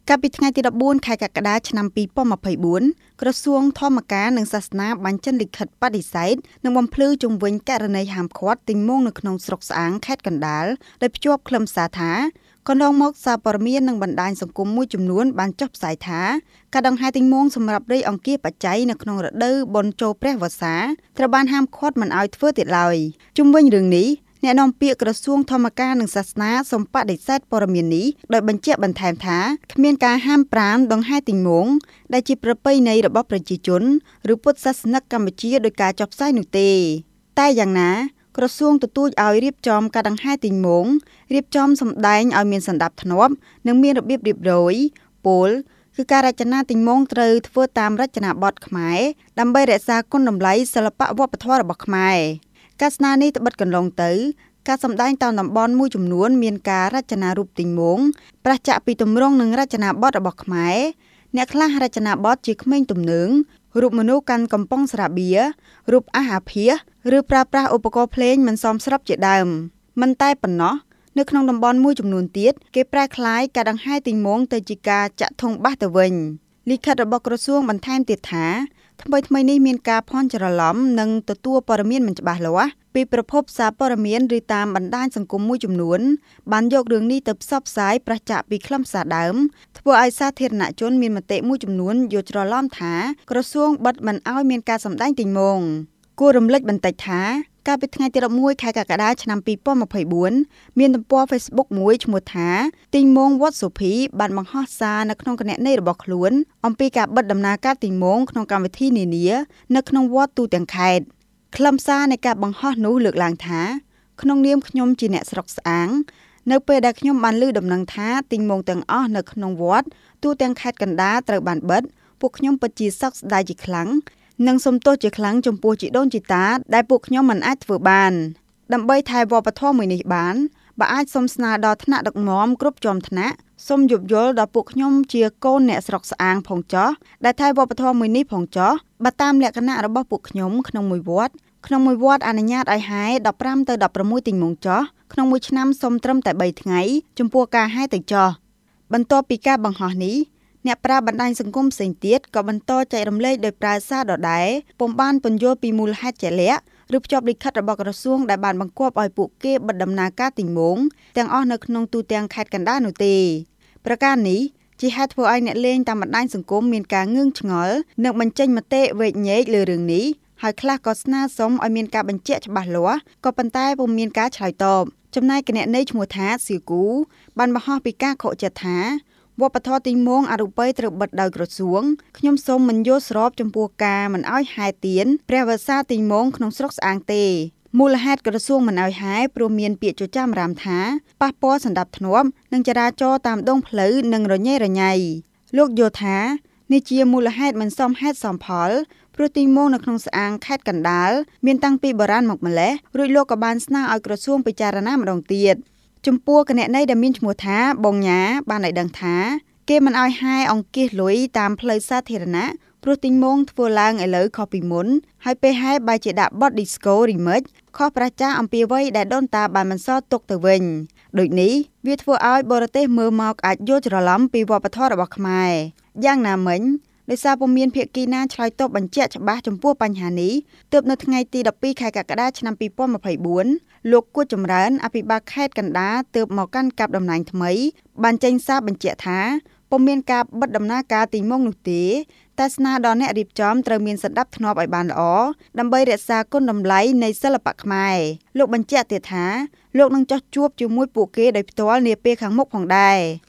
កាលពីថ្ងៃទី14ខែកក្កដាឆ្នាំ2024ក្រសួងធម្មការនិងសាសនាបានចេញលិខិតបដិសេធនិងបំភ្លឺជំវិញករណីហាមឃាត់ទិញមងនៅក្នុងស្រុកស្អាងខេត្តកណ្ដាលដោយភ្ជាប់ខ្លឹមសារថាកន្លងមកសារព័ត៌មាននិងបណ្ដាញសង្គមមួយចំនួនបានចុះផ្សាយថាការដង្ហែទិញមងសម្រាប់រៃអង្គារបច្ច័យនៅក្នុងរដូវបុណ្យចូលព្រះវស្សាត្រូវបានហាមឃាត់មិនឲ្យធ្វើទៀតឡើយជុំវិញរឿងនេះអ្នកនាំពាក្យក្រសួងធម្មការនិងសាសនាសូមបដិសេធព័ត៌មាននេះដោយបញ្ជាក់បន្ថែមថាគ្មានការហាមប្រាមដង្ហែទិញមងដែលជាប្រពៃណីរបស់ប្រជាជនឬពុទ្ធសាសនិកកម្ពុជាដោយការចុះផ្សាយនោះទេតែយ៉ាងណាក្រសួងទទូចឲ្យរៀបចំការដង្ហែទិញមងរៀបចំសម្ដែងឲ្យមានសណ្ដាប់ធ្នាប់និងមានរបៀបរៀបរយពោលគឺការរចនាទិញមងត្រូវធ្វើតាមរចនាបថខ្មែរដើម្បីរក្សាគុណតម្លៃសិល្បៈវប្បធម៌របស់ខ្មែរការស្នើនេះត្បិតកន្លងទៅការសម្ដែងតាមតំបន់មួយចំនួនមានការរចនារូបទិញមងប្រឆាំងពីទម្រង់និងរចនាបថរបស់ខ្មែរអ្នកខ្លះរចនាបថជាក្មេងទំនើងរូបមនុស្សកាន់កំប៉ុងស្រាបៀររូបអាភាសឬប្រើប្រាស់ឧបករណ៍ភ្លេងមិនសមស្របជាដើមមិនតែប៉ុណ្ណោះនៅក្នុងតំបន់មួយចំនួនទៀតគេប្រែក្លាយការដង្ហែទិញមងទៅជាការចាក់ធុងបាសទៅវិញលិខិតរបស់ក្រសួងបន្ថែមទៀតថាថ្មីនេះមានការភ័ន្តច្រឡំនិងទទួលព័ត៌មានមិនច្បាស់លាស់ពីប្រភពសារព័ត៌មានឬតាមបណ្ដាញសង្គមមួយចំនួនបានយករឿងនេះទៅផ្សព្វផ្សាយប្រឆាំងពីខ្លឹមសារដើមធ្វើឲ្យសាធារណជនមានមតិមួយចំនួនយល់ច្រឡំថាក្រសួងបិទមិនឲ្យមានការសម្ដែងទិញមងគួររំលឹកបន្តិចថាកាលពីថ្ងៃទី11ខែកក្កដាឆ្នាំ2024មានទំព័រ Facebook មួយឈ្មោះថាទិញមងវត្តសុភីបានបង្ហោះសារនៅក្នុងគណនីរបស់ខ្លួនអំពីការបិទដំណើរការទិញមងក្នុងកម្មវិធីនានានៅក្នុងវត្តទូទាំងខេត្តខ្លឹមសារនៃការបង្ហោះនោះលើកឡើងថាក្នុងនាមខ្ញុំជាអ្នកស្រុកស្អាងនៅពេលដែលខ្ញុំបានឮដំណឹងថាទិញមងទាំងអស់នៅក្នុងវត្តទូទាំងខេត្តកណ្ដាលត្រូវបានបិទពួកខ្ញុំពិតជាសោកស្ដាយជាខ្លាំងនិងសូមទោសជាខ្លាំងចំពោះជីដូនជីតាដែលពួកខ្ញុំមិនអាចធ្វើបានដើម្បីថែវប្បធម៌មួយនេះបានបើអាចសូមស្នើដល់ថ្នាក់ដឹកនាំគ្រប់ជាន់ថ្នាក់សូមយោគយល់ដល់ពួកខ្ញុំជាកូនអ្នកស្រុកស្អាងផងចោះដែលថែវប្បធម៌មួយនេះផងចោះបើតាមលក្ខណៈរបស់ពួកខ្ញុំក្នុងមួយវត្តអនុញ្ញាតឲ្យហែ15ទៅ16ទិញមងចោះក្នុងមួយឆ្នាំសូមត្រឹមតែ3ថ្ងៃចំពោះការហែទៅចោះបន្ទាប់ពីការបង្ហោះនេះអ្នកប្រើបណ្ដាញសង្គមផ្សេងទៀតក៏បន្តចែករំលែកដោយប្រើសារដដែលពុំបានពន្យល់ពីមូលហេតុជាក់លាក់ឬភ្ជាប់លិខិតរបស់ក្រសួងដែលបានបង្គាប់ឲ្យពួកគេបិទដំណើរការទិញមងទាំងអស់នៅក្នុងទូទាំងខេត្តកណ្ដាលនោះទេប្រការនេះជាហេតុធ្វើឲ្យអ្នកលេងតាមបណ្ដាញសង្គមមានការងឿងឆ្ងល់និងបញ្ចេញមតិវែកញែកលើរឿងនេះហើយខ្លះក៏ស្នើសុំឲ្យមានការបញ្ជាក់ច្បាស់លាស់ក៏ប៉ុន្តែពុំមានការឆ្លើយតបចំណែកគណនីឈ្មោះថាសៀគូបានបង្ហោះពីការខកចិត្តថាវប្បធម៌ទិញមងអរូបីត្រូវបិទដោយក្រសួងខ្ញុំសូមមិនយល់ស្របចំពោះការមិនឲ្យហែទៀនព្រះវស្សាទិញមងក្នុងស្រុកស្អាងទេមូលហេតុក្រសួងមិនឲ្យហែព្រោះមានពាក្យចចាមរាមថាប៉ះពាល់សណ្ដាប់ធ្នាប់និងចរាចរណ៍តាមដងផ្លូវនិងរញ៉េរញ៉ៃលោកយល់ថានេះជាមូលហេតុមិនសមហេតុសមផលព្រោះទិញមងនៅក្នុងស្អាងខេត្តកណ្ដាលមានតាំងពីបុរាណមកម្ល៉េះរួចលោកក៏បានស្នើឲ្យក្រសួងពិចារណាម្ដងទៀតចំពោះគណនីដែលមានឈ្មោះថាបងញ៉ាបានឲ្យដឹងថាគេមិនឲ្យហែអង្គាសលុយតាមផ្លូវសាធារណៈព្រោះទិញមងធ្វើឡើងឥឡូវខុសពីមុនហើយពេលហែបែរជាដាក់បទ disco remix ខុសប្រជាអំពីអ្វីដែលដូនតាបានបន្សល់ទុកទៅវិញដូចនេះវាធ្វើឲ្យបរទេសមើលមកអាចយល់ច្រឡំពីវប្បធម៌របស់ខ្មែរយ៉ាងណាមិញដោយសារពុំមានភាគីណាឆ្លើយតបបញ្ជាក់ច្បាស់ចំពោះបញ្ហានេះទើបនៅថ្ងៃទី12ខែកក្កដាឆ្នាំ2024លោកគួចចម្រើនអភិបាលខេត្តកណ្ដាលទើបមកកាន់កាប់តំណែងថ្មីបានចេញសារបញ្ជាក់ថាពុំមានការបិទដំណើរការទិញមងនោះទេតែស្នើដល់អ្នករៀបចំត្រូវមានសណ្ដាប់ធ្នាប់ឲ្យបានល្អដើម្បីរក្សាគុណតម្លៃនៃសិល្បៈខ្មែរលោកបញ្ជាក់ទៀតថាលោកនឹងចោះជួបជាមួយពួកគេដោយផ្ទាល់នាពេលខាងមុខផងដែរ